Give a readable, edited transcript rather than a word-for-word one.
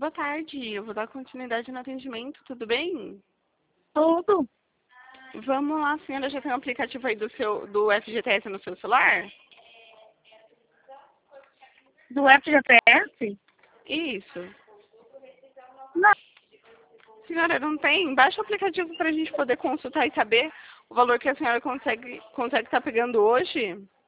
Boa tarde, eu vou dar continuidade no atendimento, tudo bem? Tudo. Vamos lá, a senhora já tem um aplicativo aí do FGTS no seu celular? Do FGTS? Isso. Não. Senhora, não tem? Baixa o aplicativo para a gente poder consultar e saber o valor que a senhora consegue estar pegando hoje.